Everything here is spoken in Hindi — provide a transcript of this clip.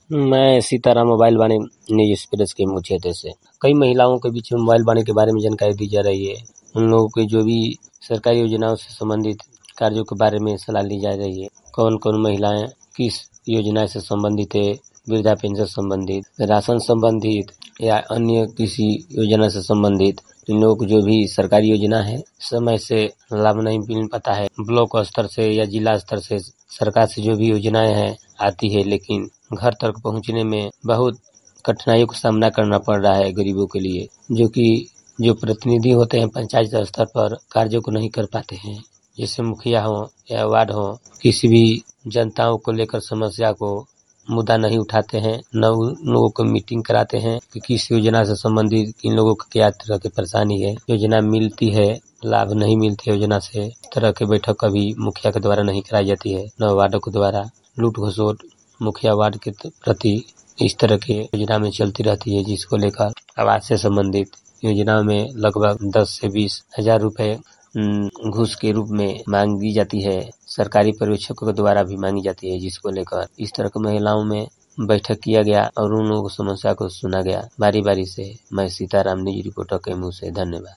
मैं Sitaram mobile Vani news express के मुख्य से कई महिलाओं के बीच में मोबाइल वाणी के बारे में जानकारी दी जा रही है। उन लोगों की जो भी सरकारी योजनाओं से संबंधित कार्यों के बारे में सलाह ली जा रही है। कौन कौन महिलाएं किस योजना से संबंधित है, वृद्धा पेंशन संबंधित, राशन संबंधित या अन्य किसी योजना से संबंधित। इन लोगों को जो भी सरकारी योजना है समय से लाभ नहीं मिल पाता है। ब्लॉक स्तर से या जिला स्तर से सरकार से जो भी योजनाएं हैं आती है, लेकिन घर तक पहुंचने में बहुत कठिनाइयों का सामना करना पड़ रहा है गरीबों के लिए, जो प्रतिनिधि होते हैं पंचायत स्तर पर कार्यों को नहीं कर पाते हैं। जैसे मुखिया हो या वार्ड हो, किसी भी जनताओं को लेकर समस्या को मुद्दा नहीं उठाते हैं, न उन लोगों को मीटिंग कराते हैं कि किस योजना से संबंधित इन लोगों को क्या तरह की परेशानी है, योजना मिलती है, लाभ नहीं मिलते योजना से। इस तरह की बैठक कभी मुखिया के द्वारा नहीं कराई जाती है, न वार्डों के द्वारा। लूट घसोट मुखिया वार्ड के प्रति इस तरह की योजना में चलती रहती है, जिसको लेकर आवास से संबंधित योजना में लगभग 10 से 20 हजार रुपए घूस के रूप में मांगी जाती है। सरकारी पर्यवेक्षकों के द्वारा भी मांगी जाती है, जिसको लेकर इस तरह की महिलाओं में बैठक किया गया और उन लोगों की समस्या को सुना गया बारी बारी से। मैं सीताराम न्यूज रिपोर्टर के मुंह से धन्यवाद।